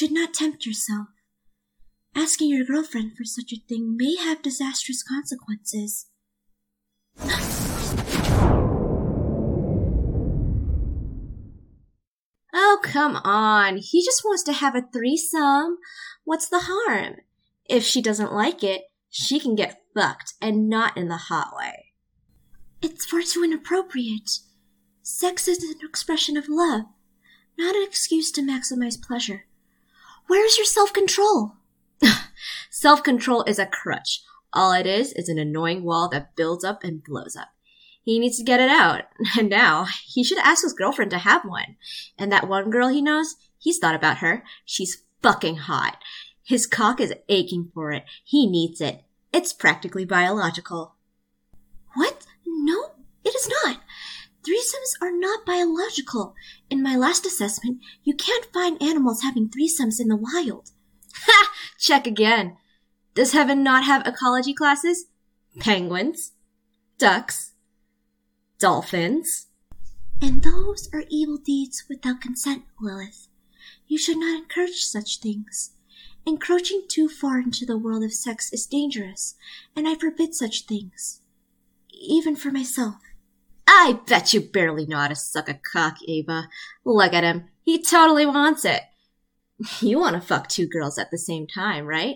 should not tempt yourself. Asking your girlfriend for such a thing may have disastrous consequences. Oh, come on. He just wants to have a threesome. What's the harm? If she doesn't like it, she can get fucked, and not in the hot way. It's far too inappropriate. Sex is an expression of love, not an excuse to maximize pleasure. Where's your self-control? Self-control is a crutch. All it is an annoying wall that builds up and blows up. He needs to get it out. And now, he should ask his girlfriend to have one. And that one girl he knows, he's thought about her. She's fucking hot. His cock is aching for it. He needs it. It's practically biological. What? No, it is not. Threesomes are not biological. In my last assessment, you can't find animals having threesomes in the wild. Ha! Check again. Does heaven not have ecology classes? Penguins? Ducks? Dolphins? And those are evil deeds without consent, Lilith. You should not encourage such things. Encroaching too far into the world of sex is dangerous, and I forbid such things. Even for myself. I bet you barely know how to suck a cock, Ava. Look at him. He totally wants it. You want to fuck two girls at the same time, right?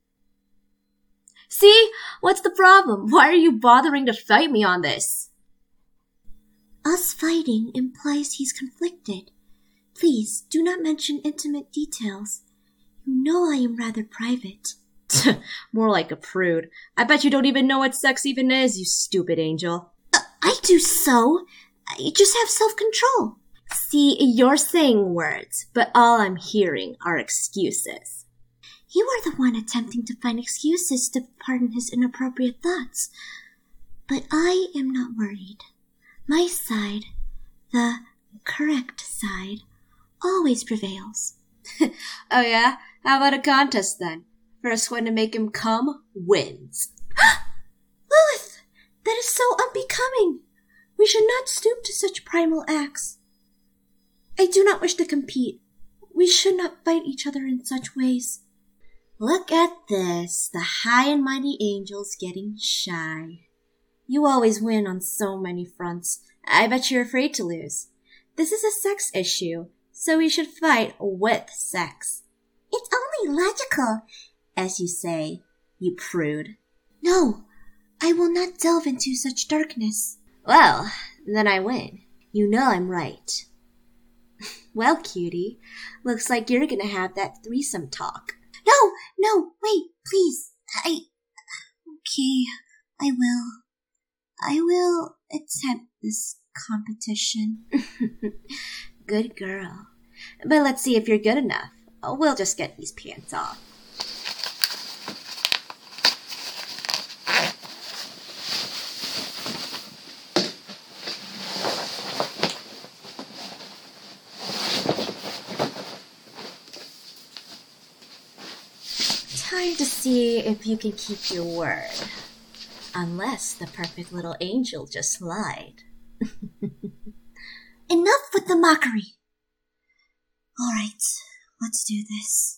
See? What's the problem? Why are you bothering to fight me on this? Us fighting implies he's conflicted. Please, do not mention intimate details. You know I am rather private. More like a prude. I bet you don't even know what sex even is, you stupid angel. I do so. I just have self-control. See, you're saying words, but all I'm hearing are excuses. You are the one attempting to find excuses to pardon his inappropriate thoughts. But I am not worried. My side, the correct side, always prevails. Oh yeah? How about a contest then? First one to make him come wins. Lilith, that is so unbecoming. We should not stoop to such primal acts. I do not wish to compete. We should not fight each other in such ways. Look at this, the high and mighty angel's getting shy. You always win on so many fronts. I bet you're afraid to lose. This is a sex issue, so we should fight with sex. It's only logical, as you say, you prude. No, I will not delve into such darkness. Well, then I win. You know I'm right. Well, cutie, looks like you're gonna have that threesome talk. No, wait, please. Okay, I will attempt this competition. Good girl. But let's see if you're good enough. We'll just get these pants off. Time to see if you can keep your word. Unless the perfect little angel just lied. Enough with the mockery. All right, let's do this.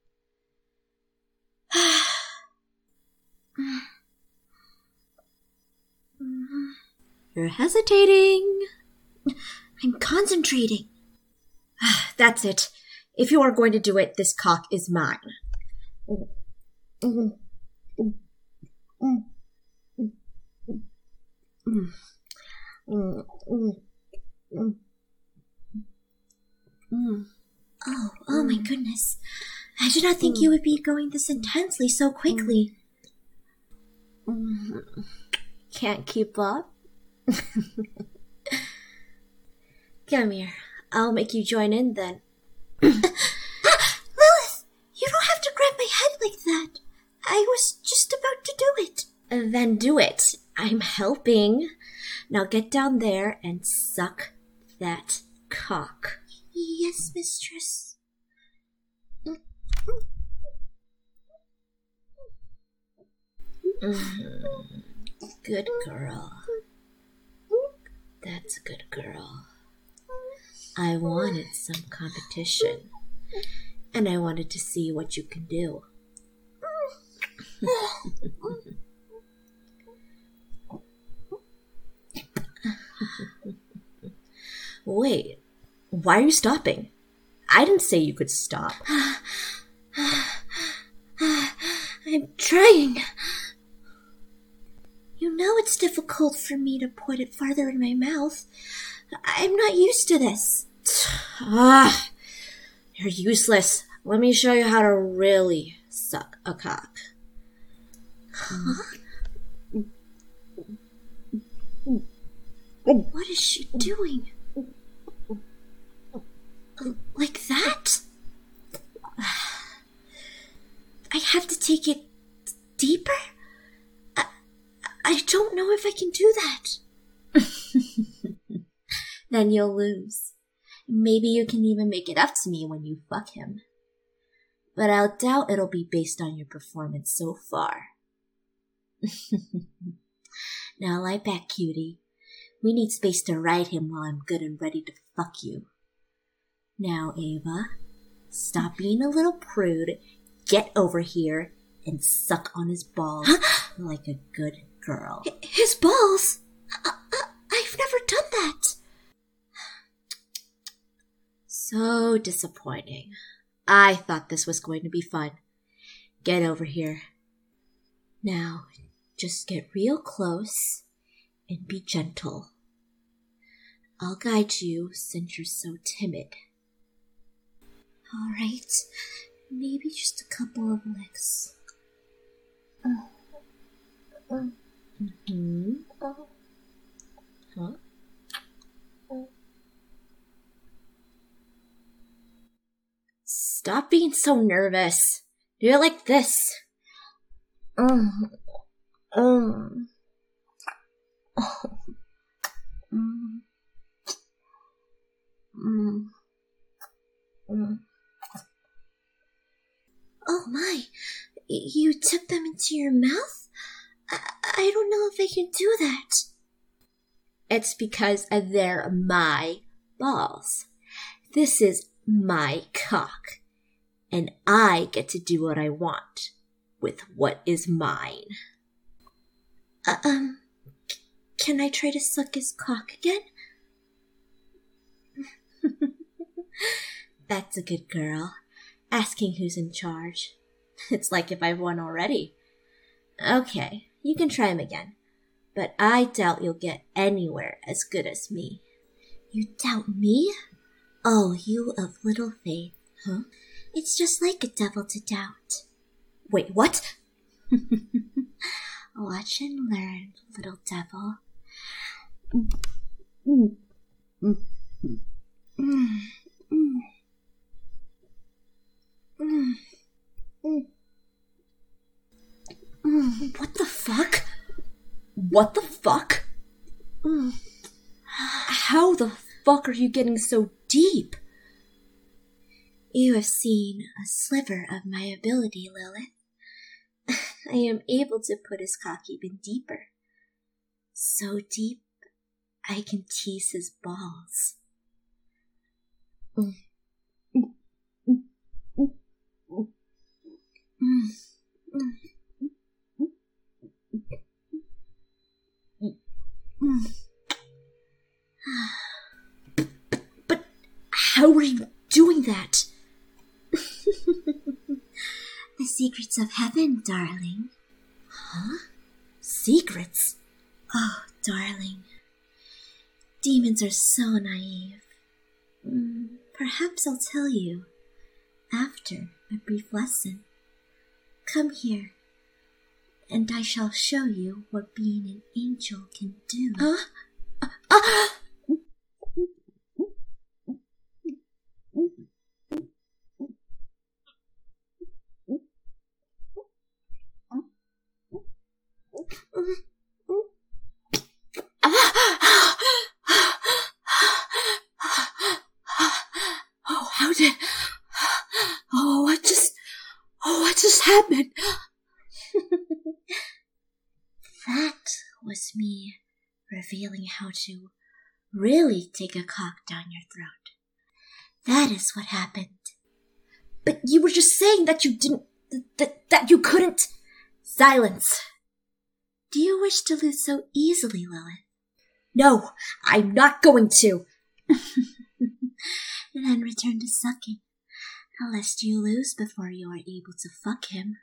You're hesitating. I'm concentrating. That's it. If you are going to do it, this cock is mine. Oh my goodness. I did not think you would be going this intensely so quickly. Can't keep up? Come here. I'll make you join in then. Lilith! You don't have to grab my head like that. I was just about to do it. Then do it. I'm helping. Now get down there and suck that cock. Yes, mistress. Good girl. That's a good girl. I wanted some competition. And I wanted to see what you can do. Wait, why are you stopping? I didn't say you could stop. I'm trying. You know it's difficult for me to put it farther in my mouth. I'm not used to this. You're useless. Let me show you how to really suck a cock. Huh? What is she doing? Like that? I have to take it deeper? I don't know if I can do that. Then you'll lose. Maybe you can even make it up to me when you fuck him. But I'll doubt it'll be based on your performance so far. Now lie back, cutie. We need space to ride him while I'm good and ready to fuck you. Now, Ava, stop being a little prude, get over here, and suck on his balls like a good girl. His balls? I've never done that. So disappointing. I thought this was going to be fun. Get over here. Now, just get real close and be gentle. I'll guide you since you're so timid. All right. Maybe just a couple of licks. Mm-hmm. Huh? Stop being so nervous. Do it like this. Oh my, you took them into your mouth? I don't know if I can do that. It's because they're my balls. This is my cock. And I get to do what I want with what is mine. Can I try to suck his cock again? That's a good girl. Asking who's in charge. It's like if I've won already. Okay, you can try him again. But I doubt you'll get anywhere as good as me. You doubt me? Oh, you of little faith. Huh? It's just like a devil to doubt. Wait, what? Watch and learn, little devil. What the fuck? What the fuck? How the fuck are you getting so deep? You have seen a sliver of my ability, Lilith. I am able to put his cock even deeper. So deep, I can tease his balls. But how are you doing that? The secrets of heaven, darling. Huh? Secrets? Oh, darling. Demons are so naive. Perhaps I'll tell you after a brief lesson. Come here, and I shall show you what being an angel can do. Huh? What just happened? That was me revealing how to really take a cock down your throat. That is what happened. But you were just saying that you didn't... that you couldn't... Silence. Do you wish to lose so easily, Lilith? No, I'm not going to. Then return to sucking, lest you lose before you are able to fuck him.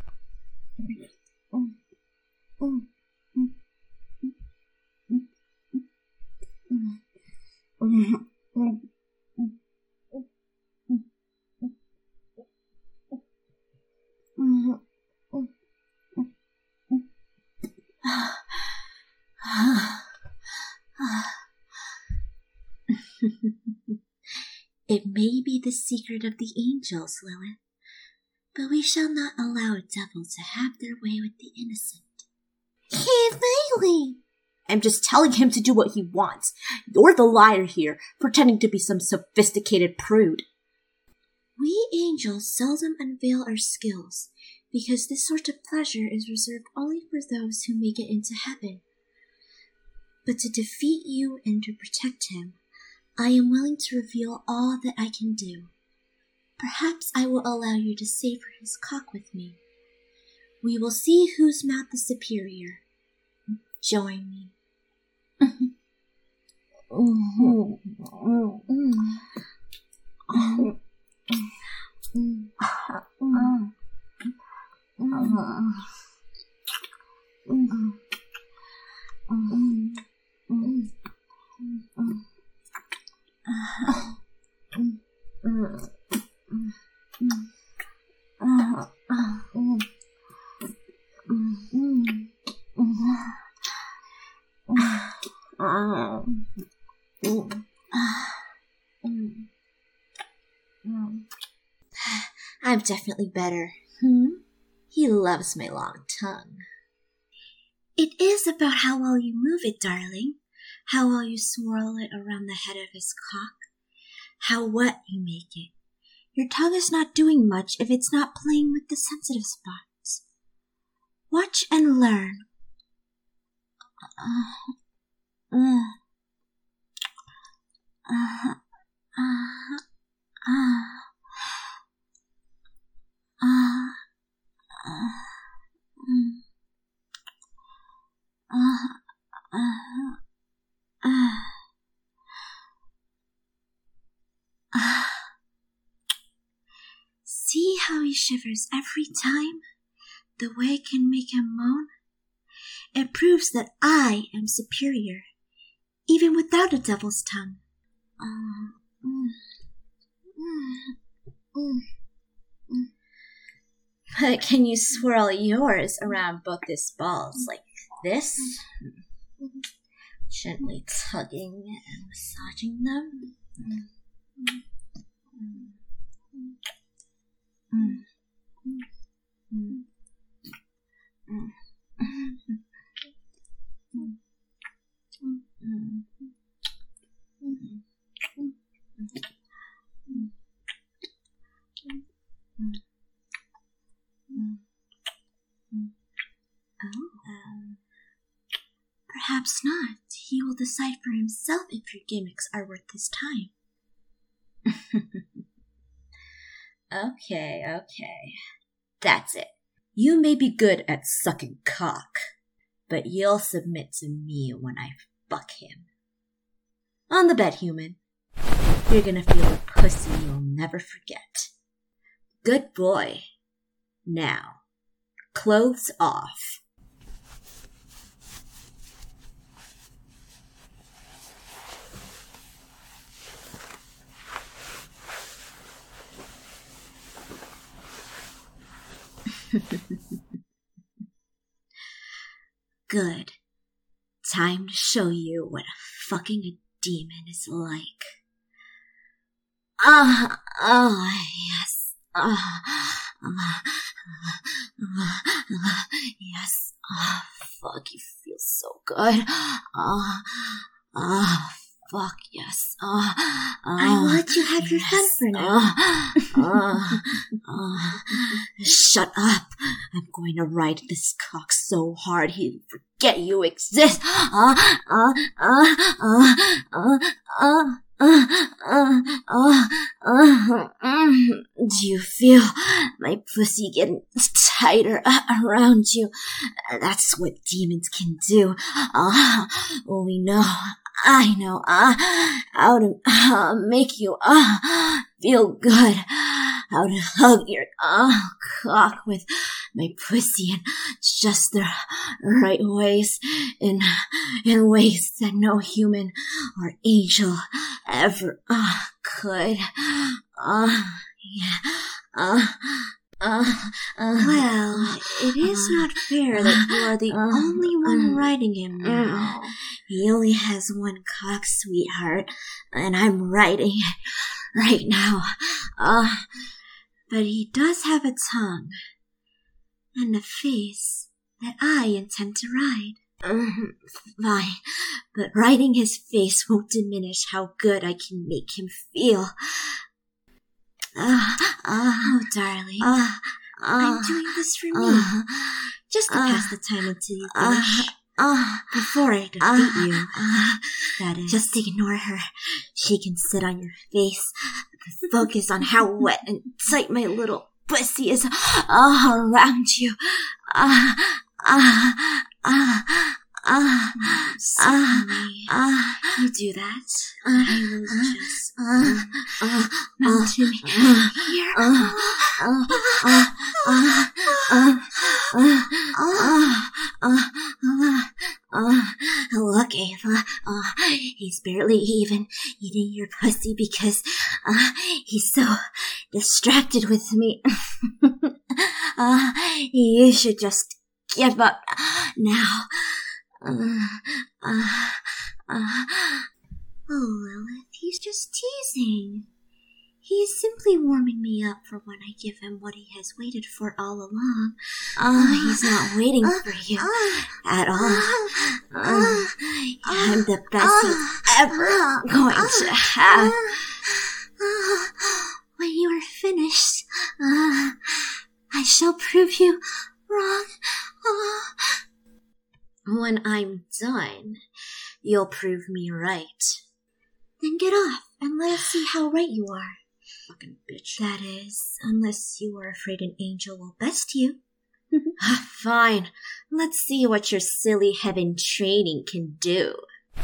It may be the secret of the angels, Lilith, but we shall not allow a devil to have their way with the innocent. Really? I'm just telling him to do what he wants. You're the liar here, pretending to be some sophisticated prude. We angels seldom unveil our skills, because this sort of pleasure is reserved only for those who make it into heaven. But to defeat you and to protect him, I am willing to reveal all that I can do. Perhaps I will allow you to savor his cock with me. We will see whose mouth is superior. Join me. I'm definitely better. He loves my long tongue. It is about how well you move it, darling. How well you swirl it around the head of his cock. How wet you make it. Your tongue is not doing much if it's not playing with the sensitive spots. Watch and learn. See how he shivers every time? The way it can make him moan? It proves that I am superior, even without a devil's tongue. But can you swirl yours around both his balls like this? Gently tugging and massaging them. Perhaps not. He will decide for himself if your gimmicks are worth his time. Okay. That's it. You may be good at sucking cock, but you'll submit to me when I fuck him. On the bed, human. You're gonna feel a pussy you'll never forget. Good boy. Now, clothes off. Good. Time to show you what fucking a demon is like. Yes. Yes. Fuck, you feel so good. Fuck, yes. I want to have your fun for now. Shut up. I'm going to ride this cock so hard he'll forget you exist. Do you feel my pussy getting tighter around you? That's what demons can do. We know, I know, how to make you feel good. How to hug your cock with my pussy in just the right ways, in ways that no human or angel ever could. Well, it is not fair that you are the only one riding him now. He only has one cock, sweetheart, and I'm riding it right now. But he does have a tongue and a face that I intend to ride. Fine, but riding his face won't diminish how good I can make him feel. Oh, darling, I'm doing this for me, just to pass the time until you finish. Before I defeat you, that is. Just ignore her. She can sit on your face. Focus on how wet and tight my little pussy is around you. Certainly, you do that. I will just melt him here. Look, Ava, he's barely even eating your pussy because he's so distracted with me. You should just give up now. Oh, Lilith, he's just teasing. He is simply warming me up for when I give him what he has waited for all along. He's not waiting for you at all. I'm the best he's ever going to have. When you are finished, I shall prove you wrong. When I'm done, you'll prove me right. Then get off and let us see how right you are. Fucking bitch. That is, unless you are afraid an angel will best you. Fine. Let's see what your silly heaven training can do.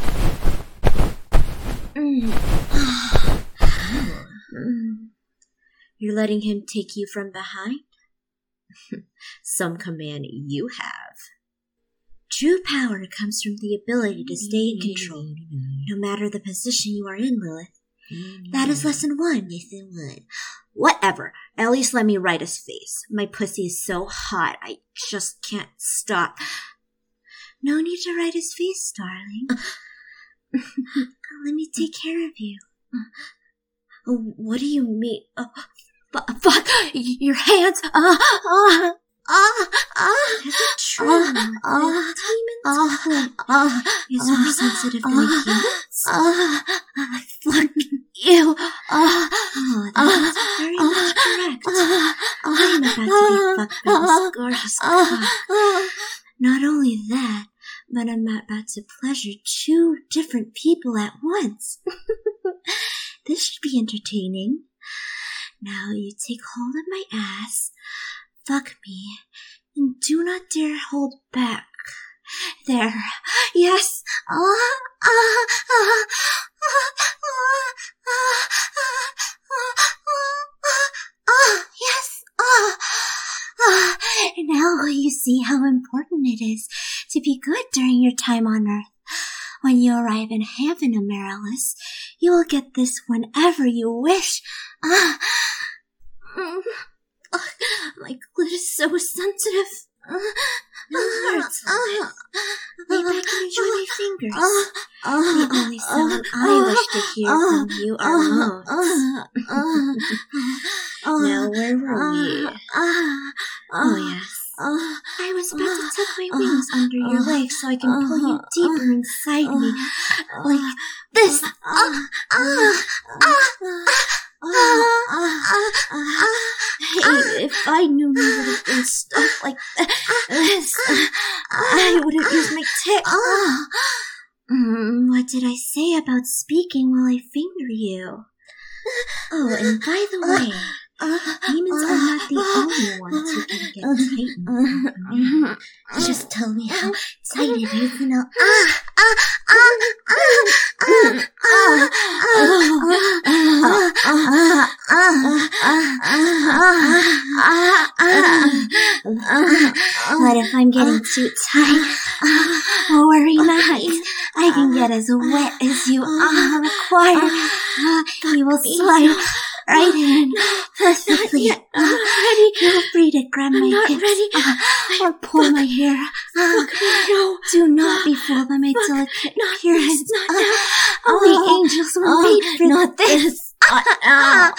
You're letting him take you from behind? Some command you have. True power comes from the ability to stay in control, no matter the position you are in, Lilith. That is lesson 1. Lesson 1. Whatever. At least let me ride his face. My pussy is so hot, I just can't stop. No need to ride his face, darling. Let me take care of you. What do you mean? Fuck! Your hands! Is it true that demons' blood is more sensitive than humans? Fuck you! That is very much correct. I am about to be fucked by this gorgeous cock. Not only that, but I'm about to pleasure 2 different people at once. This should be entertaining. Now you take hold of my ass, fuck me, and do not dare hold back. There. Yes. Yes. Now you see how important it is to be good during your time on Earth. When you arrive in heaven, Amaryllis, you will get this whenever you wish. My clit is so sensitive. No words, Lilith. Maybe I can enjoy my fingers. The only sound I wish to hear from you are moans. Now, where were we? Oh, yes. I was about to tuck my wings under your legs so I can pull you deeper inside me. Like this. Hey, if I knew you would have been stuff like this, I would have used my tick. What What did I say about speaking while I finger you? Oh, and by the way, demons are not the only ones who can get tightened. Just tell me how tight it is and But if I'm getting too tight, worry not. I can get as wet as you require. You will slide right in perfectly. Feel free to grab my hips or pull my hair. No. Do not be fooled by my delicate appearance. Only angels were made for not this. Not now.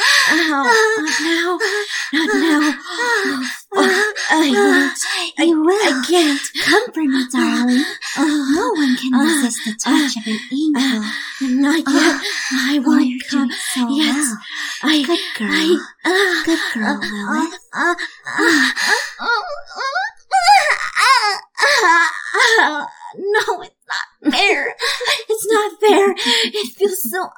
I won't. You will. I can't. Comfort me, darling. No one can resist the touch of an angel. Not yet. I won't You're come. doing so Yes. well. Good girl. Good girl, Lilith. No, it's not fair. It's not fair. It feels so.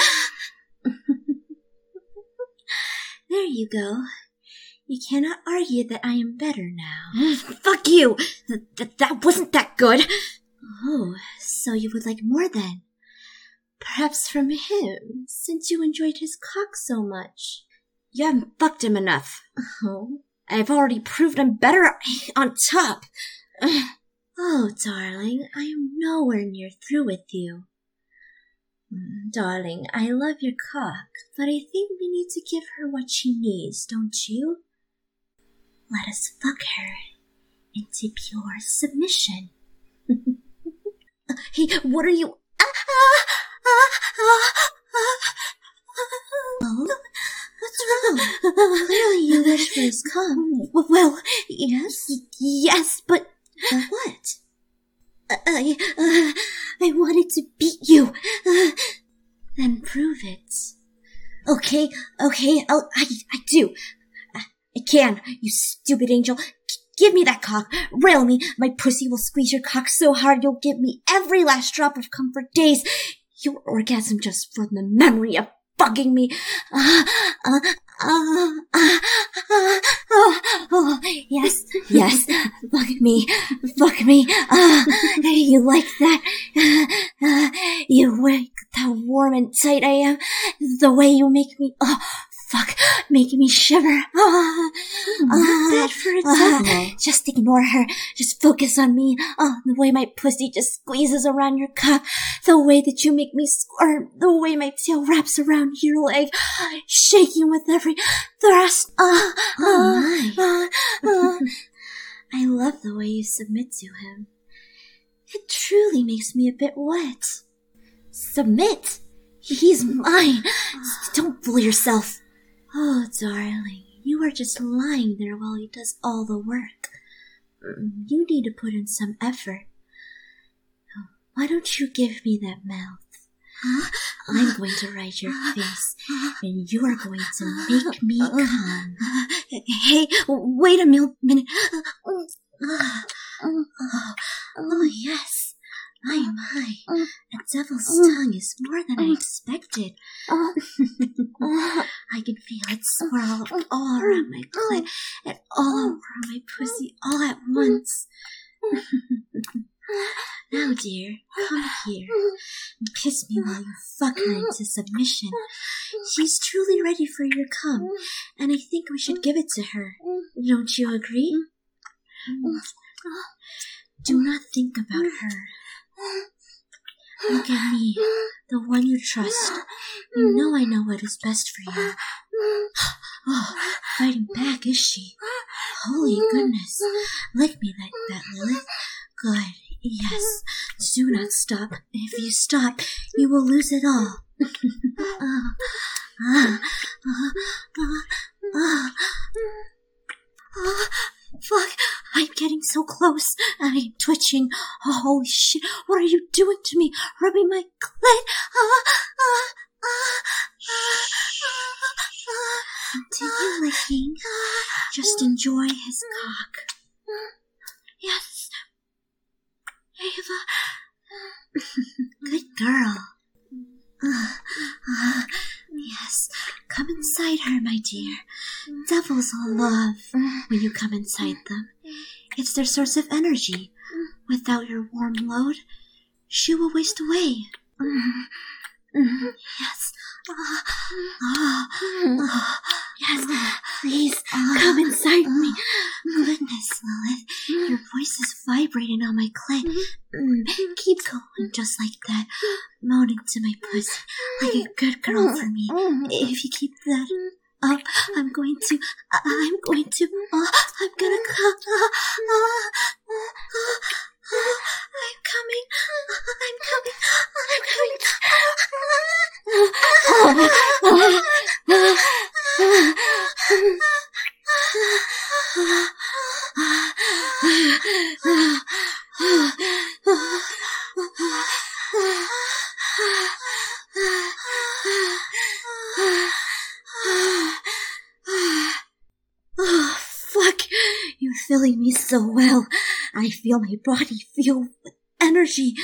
There you go. You cannot argue that I am better now. Fuck you. That wasn't that good. Oh, so you would like more then? Perhaps from him, since you enjoyed his cock so much. You haven't fucked him enough. Oh? I've already proved I'm better on top. Oh, darling, I am nowhere near through with you. Darling, I love your cock, but I think we need to give her what she needs, don't you? Let us fuck her into pure submission. Hey, what are you... Oh? What's wrong? Clearly you wish for his cum. Well, yes, but... What? I wanted to beat you. Then prove it. Okay, I do. I can, you stupid angel. Give me that cock. Rail me. My pussy will squeeze your cock so hard you'll give me every last drop of cum for days. You'll orgasm just from the memory of bugging me. Yes, fuck me. You like that? You like how warm and tight I am? The way you make me, making me shiver. Bad for a devil. Just ignore her. Just focus on me. The way my pussy just squeezes around your cock. The way that you make me squirm. The way my tail wraps around your leg. Shaking with every thrust. Oh my. I love the way you submit to him. It truly makes me a bit wet. Submit? He's mine. Don't fool yourself. Oh, darling, you are just lying there while he does all the work. You need to put in some effort. Why don't you give me that mouth? I'm going to ride your face, and you are going to make me come. Hey, wait a minute. Oh, yes. I am high. A devil's tongue is more than I expected. I can feel it swirl all around my clit and all over my pussy all at once. Now, dear, come here and kiss me while you fuck her into submission. She's truly ready for your cum, and I think we should give it to her. Don't you agree? Do not think about her. Look at me, the one you trust. You know I know what is best for you. Oh, fighting back, is she? Holy goodness. Lick me like that, Lilith. Good. Yes. Do not stop. If you stop, you will lose it all. Fuck, I'm getting so close. I'm twitching. Oh, holy shit, what are you doing to me? Rubbing my clit. Continue licking. Just enjoy his cock. Yes. Ava. Good girl. Yes, come inside her, my dear. Devils love when you come inside them. It's their source of energy. Without your warm load, she will waste away. Yes. Yes, please, come inside me. Goodness, Lilith, your voice is vibrating on my clit. Keep going just like that, moaning to my pussy, like a good girl for me. If you keep that up, I'm gonna come. I'm coming. Oh, fuck. You're filling me so well. I feel my body filled with energy.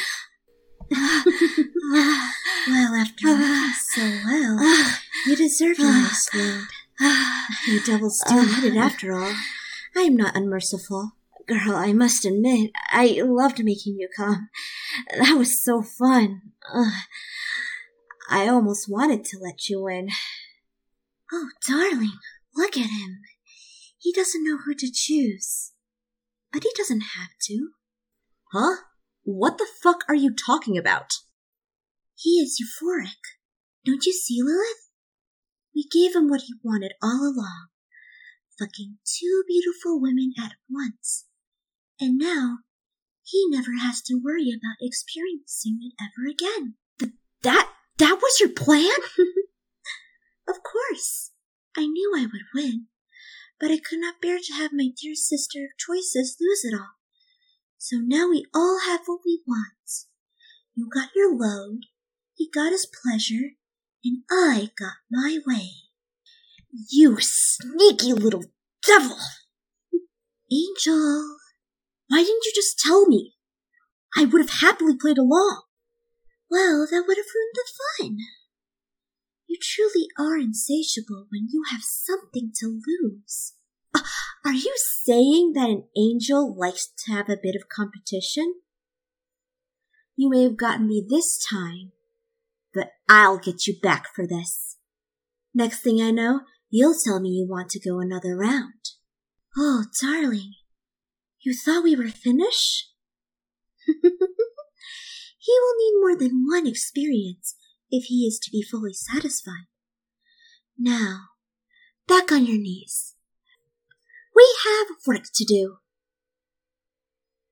Well, after working so well, you deserve a nice wound. You devils do need it after all. I am not unmerciful. Girl, I must admit, I loved making you come. That was so fun. I almost wanted to let you in. Oh, darling, look at him. He doesn't know who to choose. But he doesn't have to. Huh? What the fuck are you talking about? He is euphoric. Don't you see, Lilith? We gave him what he wanted all along. Fucking 2 beautiful women at once. And now, he never has to worry about experiencing it ever again. That was your plan? Of course. I knew I would win. But I could not bear to have my dear sister of choices lose it all. So now we all have what we want. You got your load, he got his pleasure, and I got my way. You sneaky little devil! Angel, why didn't you just tell me? I would have happily played along. Well, that would have ruined the fun. You truly are insatiable when you have something to lose. Are you saying that an angel likes to have a bit of competition? You may have gotten me this time, but I'll get you back for this. Next thing I know, you'll tell me you want to go another round. Oh, darling, you thought we were finished? He will need more than one experience if he is to be fully satisfied. Now, back on your knees. We have work to do.